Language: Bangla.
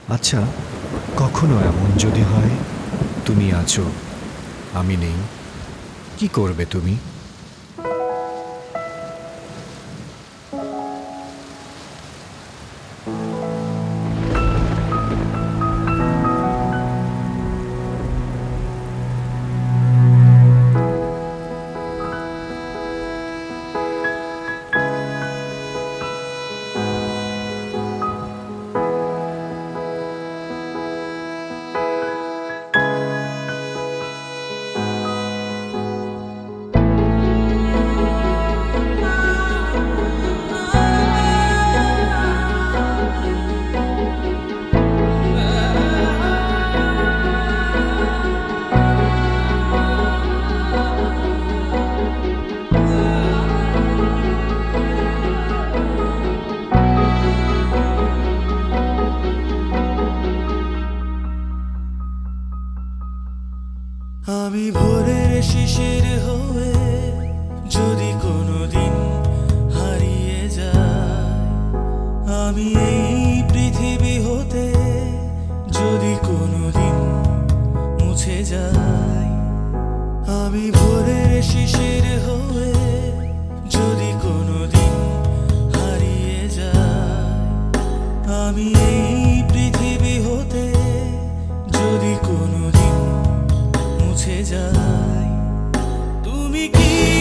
আচ্ছা, কখনো এমন যদি হয় তুমি আছো, আমি নেই, কি করবে তুমি? আমি ভোরের শিশির হয়ে যদি কোনোদিন হারিয়ে যাই, আমি এই পৃথিবী হতে যদি কোনোদিন মুছে যাই, আমি ভোরের শিশির হয়ে যদি কোনোদিন হারিয়ে যাই, আমি এই পৃথিবী হতে যদি কোনোদিন মুছে যাই, তুমি কি